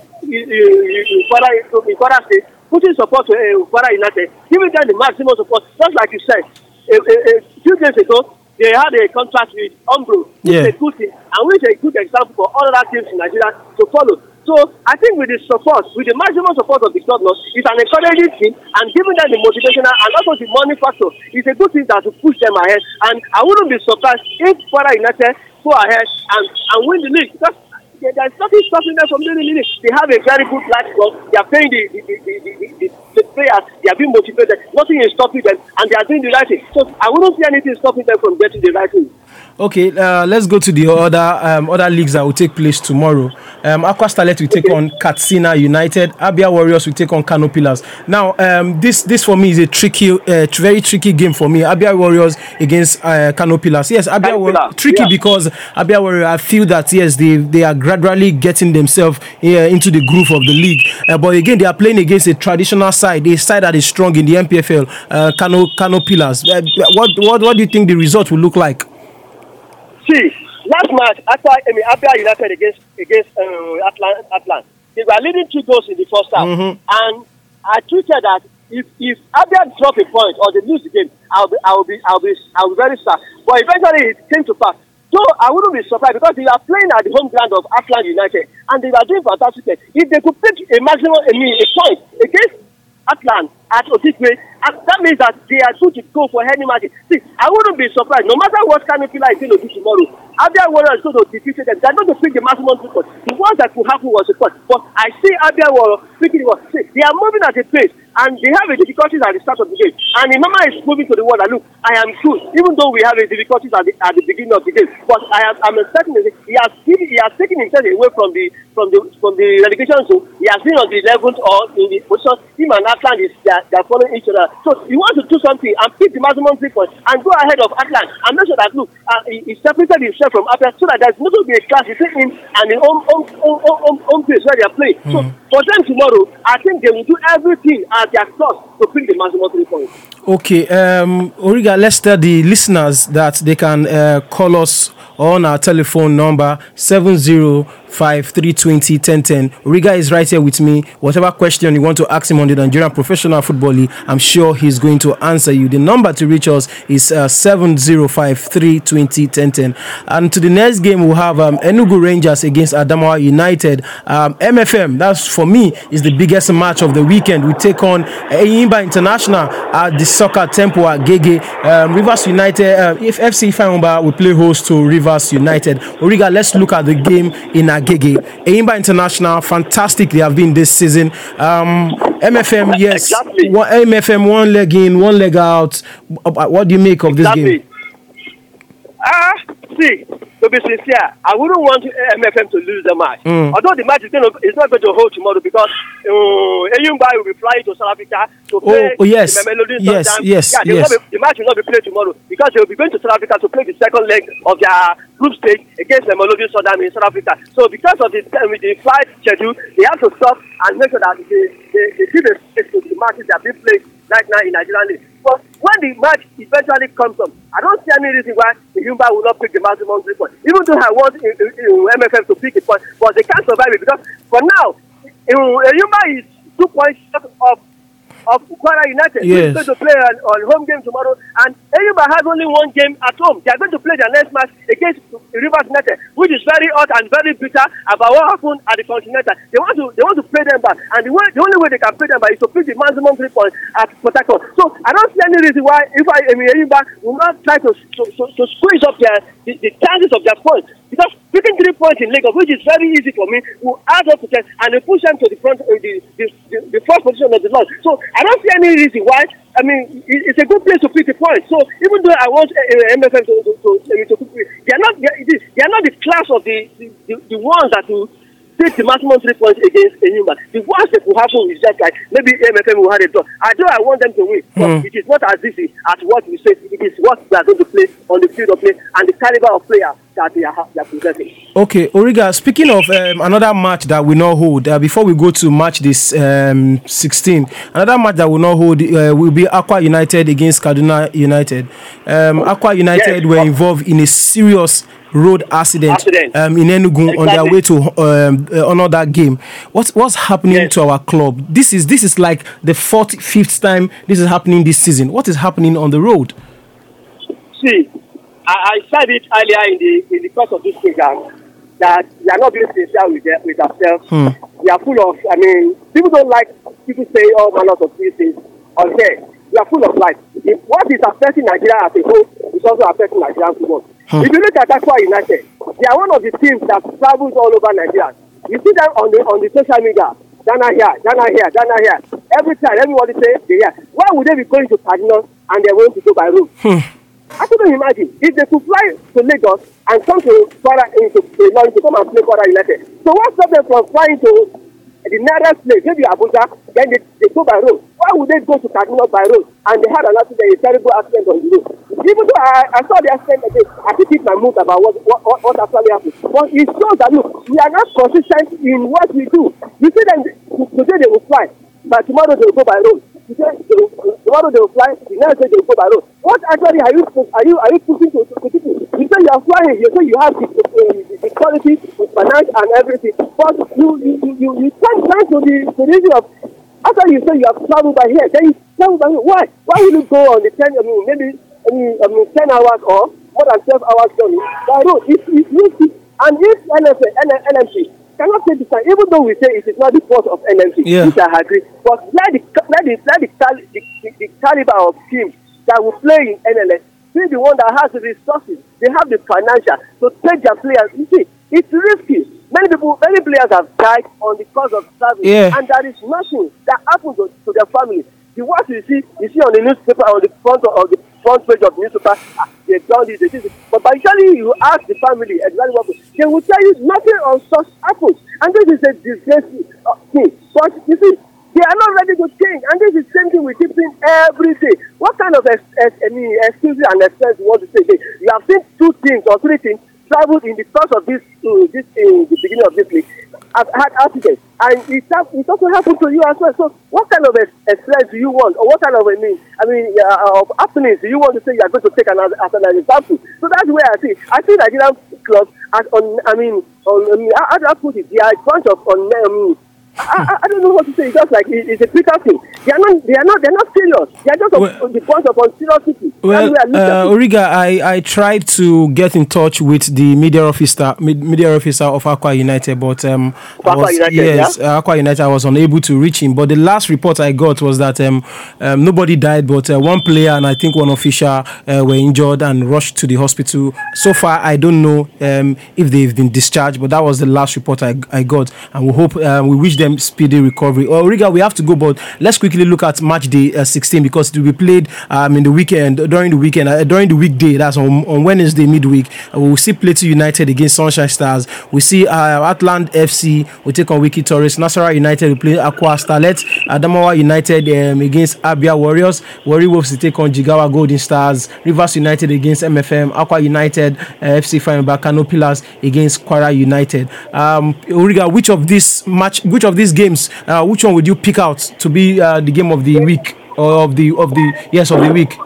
Kwara State putting support to uh, Kwara United, giving them the maximum support, just like you said, a, a, a few days ago, they had a contract with Umbro, which yeah. is a good thing, and which is a good example for all other teams in Nigeria to follow. So I think with the support, with the maximum support of the governor, it's an encouraging thing, and giving them the motivational and also the money factor, it's a good thing that will push them ahead. And I wouldn't be surprised if Kwara United go ahead and, and win the league. Because there's nothing stopping them from winning the league. They have a very good life club. They are paying the the, the, the, the, the, the players. They are being motivated. Nothing is stopping them, and they are doing the right thing. So I wouldn't see anything stopping them from getting the right thing. Okay, uh, let's go to the other um, other leagues that will take place tomorrow. Um, Aqua Starlet will take okay. on Katsina United. Abia Warriors will take on Kano Pillars. Now, um, this this for me is a tricky, uh, very tricky game for me. Abia Warriors against uh, Kano Pillars. Yes, Abia Warriors tricky yeah. because Abia Warriors. I feel that yes, they they are gradually getting themselves uh, into the groove of the league. Uh, but again, they are playing against a traditional side, a side that is strong in the M P F L. Uh, Kano Kano Pillars. Uh, what what what do you think the result will look like? See, last match, after I mean, Abia United against against uh, Atlant, Atlant, they were leading two goals in the first half, mm-hmm. and I tweeted that if if Abia drop a point or they lose the game, I'll be I'll be I'll be I'll be very sad. But eventually, it came to pass. So I wouldn't be surprised because they are playing at the home ground of Atlant United, and they were doing fantastic. If they could pick a maximum, I mean, a point against Atlant at Otikwe, that means that they are good to go for any match. See, I wouldn't be surprised. No matter what Kanopila is going to do tomorrow, Abia Warriors is going to defeat them. They're going to pick the maximum record. The one that could happen was a point. But I see Abia Warriors picking it. See, they are moving at a pace, and they have a difficulties at the start of the game. And Imama is moving to the wall and look, I am good, even though we have a difficulties at the, at the beginning of the game. But I am I'm expecting that he has given, he has taken himself away from the from the from the relegation zone. He has been on the eleventh or in the position. Him and Atlant is they are, they are following each other. So he wants to do something and pick the maximum three points and go ahead of Atlant and make sure that look uh, he, he separated himself from Atlant so that there's not going to be a clash between him and the home home home home, home place where they are playing. Mm. So for them tomorrow, I think they will do everything at their cost to pick the maximum three points. Okay, um, Origa, let's tell the listeners that they can uh, call us on our telephone number seven zero five three two zero one zero one zero. Origa is right here with me. Whatever question you want to ask him on the Nigerian Professional Football League, I'm sure he's going to answer you. The number to reach us is uh, seven zero five three two zero one zero one zero. And to the next game, we'll have um, Enugu Rangers against Adamawa United. Um, M F M, that's for me, is the biggest match of the weekend. We take on Enyimba International at the Soccer Temple at Gege. Um, Rivers United, uh, if F C Ifeanyi will play host to Rivers United. Origa, let's look at the game in Agege. Enyimba International, fantastic they have been this season. Um, M F M, yes. Exactly. One, M F M, one leg in, one leg out. What do you make of exactly. this game? Ah, uh, see, to be sincere, I wouldn't want M F M to lose the match. Mm. Although the match is, going to, is not going to hold tomorrow because uh, Enyimba will be flying to South Africa to play oh, oh, yes. the Mamelodi yes, Sundowns. yes, yeah, yes. Be, the match will not be played tomorrow because they will be going to South Africa to play the second leg of their group stage against the Mamelodi Sundowns in South Africa. So because of the, with the flight schedule, they have to stop and make sure that they, they, they give a space to the matches that are being played right now in Nigerian League. But when the match eventually comes up, I don't see any reason why the Enyimba will not pick the maximum three points. Even though I want uh, uh, M F M to pick a point, but they can't survive it because for now, uh, Enyimba is two points short of of Kwara United. Yes. They're going to play on, on home game tomorrow, and Enyimba has only one game at home. They are going to play their next match against Rivers United, which is very hot and very bitter about what happened at the Continental. They want to they want to play them back, and the way the only way they can play them back is to pick the maximum three points at Port Harcourt. So I don't see any reason why if I, I mean, Enyimba will not try to to, to, to squeeze up their the, the chances of their points. Because picking three points in Lagos, which is very easy for me, will add up to ten and they push them to the front, uh, the, the, the, the first position of the lot. So I don't see any reason why. I mean, it, it's a good place to pick the points. So even though I want uh, M F M to to, to, to, to they are not they are, they are not the class of the the, the, the ones that will take the maximum three points against Enyimba. The worst that will happen is just like maybe M F M will have a draw. I know I want them to win, but mm. it is not as easy as what we say. It is what we are going to play on the field of play and the caliber of player that they are, they are presenting. Okay, Origa, speaking of um, another match that we not hold, uh, before we go to match this um, sixteen, another match that we not hold uh, will be Aqua United against Kaduna United. Um, Aqua United yes. were involved in a serious road accident, accident. Um, in Enugu exactly. on their way to um, uh, honor that game. What's what's happening yes. to our club? This is this is like the fourth, fifth time this is happening this season. What is happening on the road? See, I, I said it earlier in the in the course of this program that we are not being sincere with their, with ourselves. Hmm. We are full of. I mean, people don't like people say all manners of these things. Okay, we are full of lies. If what is affecting Nigeria as a whole is also affecting Nigerian football. Hmm. If you look at Aqua United, they are one of the teams that travels all over Nigeria. You see them on the on the social media. Ghana here, Ghana here, Ghana here. Every time, everybody say they here. Why would they be going to Kaduna and they're going to go by road? Hmm. I couldn't imagine if they could fly to Lagos and come to Kwara into Ilorin to come and play Kwara United. So what stopped them from flying to the nearest place, maybe Abuja, then they, they go by road? Why would they go to Kaduna by road? And they had an accident, a terrible accident on the road. Even though I, I saw the accident again, I think it's my mood about what, what, what, what actually happened. But it shows that, look, we are not consistent in what we do. You see them, today they will fly, but tomorrow they will go by road. Today, they will, tomorrow they will fly, the next day they will go by road. What actually are you are you are you pushing to, to people? You say you are flying, you say you have the, the, the, the quality, the finance and everything, but you you you you, you can't turn to the to the issue of after you say you have traveled by here, then you travel by here. Why? Why will you go on the ten? I mean, maybe I mean, I mean ten hours or more than twelve hours journey by road? It's it's risky, and if N F A, N M C cannot take the time, even though we say it is not the fault of N M C, yeah. which I agree. But let the let the let the, the, the, the caliber of teams that will play in N L S be the one that has the resources, they have the financial to take their players. You see, it's risky. Many people, many players have died on the cause of service, yeah. and there is nothing that happens to, to their families. The what you see, you see on the newspaper, on the front of, of the front page of the newspaper, ah, they've done this, they did this. But by usually you ask the family exactly what happened, they will tell you nothing on such happens. And this is a disgraceful uh, thing. But you see, they are not ready to change. And this is the same thing we keep seeing every day. What kind of ex- ex- I mean, excuses and expense you want to say? You have seen two things or three things traveled in the course of this, uh, this uh, the beginning of this week. I've had accidents, and it, it also happened to you as well. So, what kind of experience do you want, or what kind of I mean, I mean, uh, of happenings do you want to say you are going to take another as an example? So that's where I see. I see Nigerian clubs as on. I mean, on. I mean, how do I put it? They are a bunch of on. I mean, I, I don't know what to say. It's just like it, it's a quicker thing. They are not. They are not. They are not serious. They are just well, on the point of unserious people. Well, uh, Origa, I, I tried to get in touch with the media officer, media officer of Aqua United, but um, I was, United, yes, yeah? uh, Aqua United, I was unable to reach him. But the last report I got was that um, um nobody died, but uh, one player and I think one official uh, were injured and rushed to the hospital. So far, I don't know um if they've been discharged, but that was the last report I I got, and we hope uh, we wish them speedy recovery. Oh, Origa, we have to go, but let's quickly look at match day uh, sixteen because it will be played um in the weekend. During the weekend, uh, during the weekday, that's on, on Wednesday midweek, uh, we will see Plateau United against Sunshine Stars. We see uh, Atlant F C will take on Wiki Torres. Nasarawa United will play Aqua Starlet. Adamawa United um, against Abia Warriors. Warri Wolves will take on Jigawa Golden Stars. Rivers United against M F M. Aqua United, uh, F C Fire Kano Pillars against Kwara United. Um, Origa, which of these match, which of these games, uh, which one would you pick out to be uh, the game of the week or of the of the yes of the week?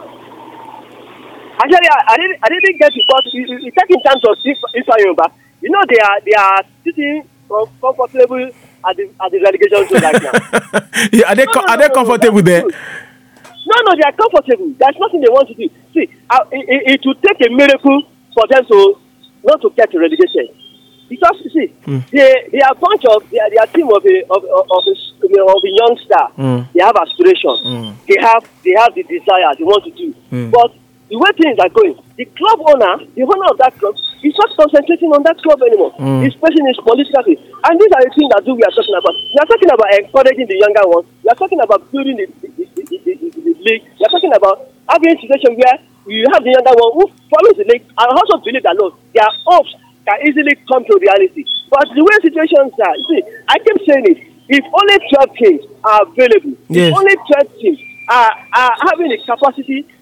Actually, I, I didn't I didn't get it, but you, you take in terms of Israel, you know they are they are sitting comfortable at the at the relegation zone right now. yeah, are they no, no, are no, they no, comfortable no, there? No, no, they are comfortable. There's nothing they want to do. See, uh, it, it will take a miracle for them to not to get relegated. Because you see, mm. they they are a bunch of they are, they are a team of a of of, of, a, of a young star. Mm. They have aspiration. Mm. They have they have the desire they want to do. Mm. But the way things are going, the club owner, the owner of that club, is not concentrating on that club anymore. Mm. He's pushing his politically. And these are the things that do we are talking about. We are talking about encouraging the younger ones. We are talking about building the, the, the, the, the, the, the league. We are talking about having a situation where you have the younger one who follows the league and also believe that, look, their hopes can easily come to reality. But the way situations are, you see, I keep saying it, if only twelve teams are available, yeah. if only twelve teams are, are having the capacity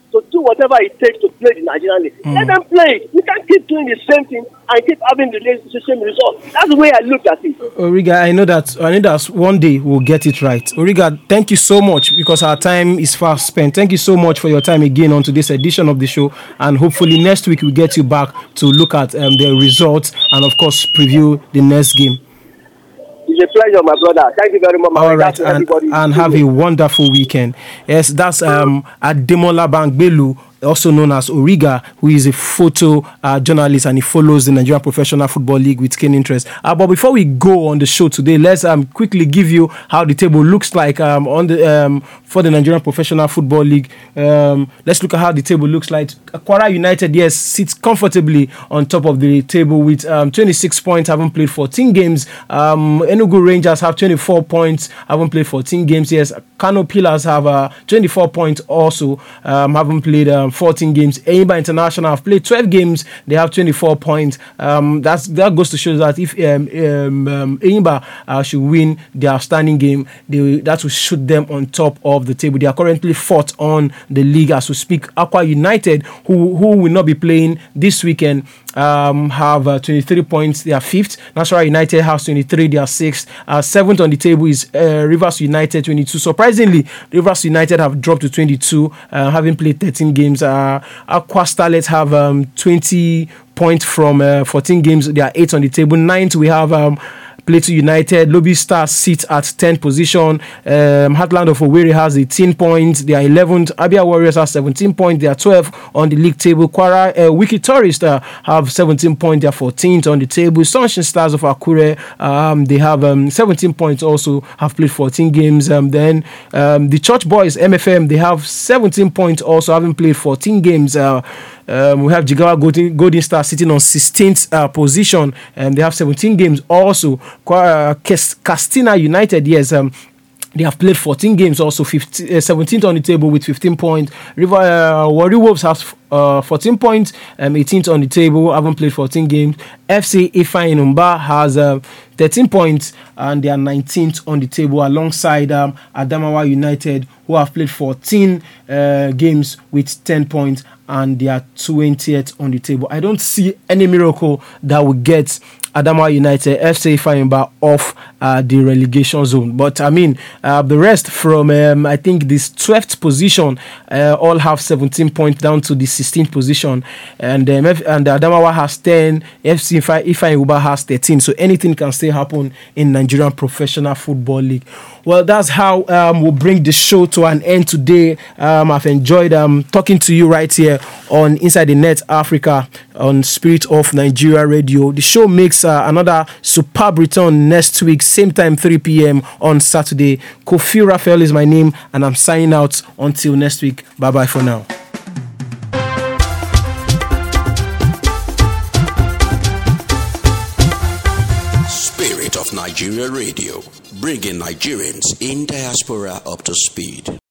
to do whatever it takes to play the Nigerian league. Mm. Let them play. We can't keep doing the same thing and keep having the same result. That's the way I look at it. Origa, I know that I know that one day we'll get it right. Origa, thank you so much because our time is fast spent. Thank you so much for your time again on today's edition of the show, and hopefully next week we'll get you back to look at um, the results and of course preview the next game. It's a pleasure, my brother. Thank you very much. All right, and, and have a wonderful weekend. Yes, that's um, Ademola Bangbelu, also known as Origa, who is a photo uh, journalist, and he follows the Nigerian Professional Football League with keen interest. Uh, but before we go on the show today, let's um, quickly give you how the table looks like um, on the um, for the Nigerian Professional Football League. Um, let's look at how the table looks like. Kwara United, yes, sits comfortably on top of the table with um, twenty-six points, haven't played fourteen games. Um, Enugu Rangers have twenty-four points, haven't played fourteen games. Yes, Kano Pillars have uh, twenty-four points also, um, haven't played um, fourteen games. Enyimba International have played twelve games, they have twenty-four points. Um, that's that goes to show that if um, um, um, Enyimba uh, should win their outstanding game, they, that will shoot them on top of the table. They are currently fourth on the league as we speak. Aqua United, who who will not be playing this weekend, um, have uh, twenty-three points. They are fifth. Nasarawa United has twenty-three. They are sixth. Uh, seventh on the table is uh, Rivers United, twenty-two. Surprisingly, Rivers United have dropped to twenty-two, uh, having played thirteen games. Uh, Aqua Starlets have um, twenty points from uh, fourteen games. They are eighth on the table. Ninth, we have um, Plateau United. Lobby Stars sit at tenth position. Um, Heartland of Owerri has eighteen points. They are eleventh. Abia Warriors have seventeen points. They are twelfth on the league table. Kwara uh, Wiki Tourists uh, have seventeen points. They are fourteenth on the table. Sunshine Stars of Akure, um, they have um, seventeen points also, have played fourteen games. Um, then um, the Church Boys, M F M, they have seventeen points also, having played fourteen games. Uh, Um, we have Jigawa Golden, Golden Star sitting on sixteenth uh, position, and they have seventeen games also. Uh, Castina United, yes, um, they have played fourteen games also, fifteen, uh, seventeenth on the table with fifteen points. River uh, Warri Wolves has uh, fourteen points, um, eighteenth on the table, haven't played fourteen games. F C Ifeanyi Numba has uh, thirteen points, and they are nineteenth on the table alongside um, Adamawa United, who have played fourteen uh, games with ten points, and they are twentieth on the table. I don't see any miracle that will get Adamawa United, F C Ifeanyi Numba off uh, the relegation zone. But I mean, uh, the rest from um, I think this twelfth position uh, all have seventeen points down to the sixteenth position, and um, F- and Adamawa has ten, F C Ifeanyi Numba has thirteen. So anything can still happen in Nigerian Professional Football League. Well, that's how um, we'll bring the show to an end today. Um, I've enjoyed um, talking to you right here on Inside the Net Africa on Spirit of Nigeria Radio. The show makes uh, another superb return next week, same time, three p.m. on Saturday. Kofi Raphael is my name, and I'm signing out until next week. Bye-bye for now. Spirit of Nigeria Radio, bringing Nigerians in diaspora up to speed.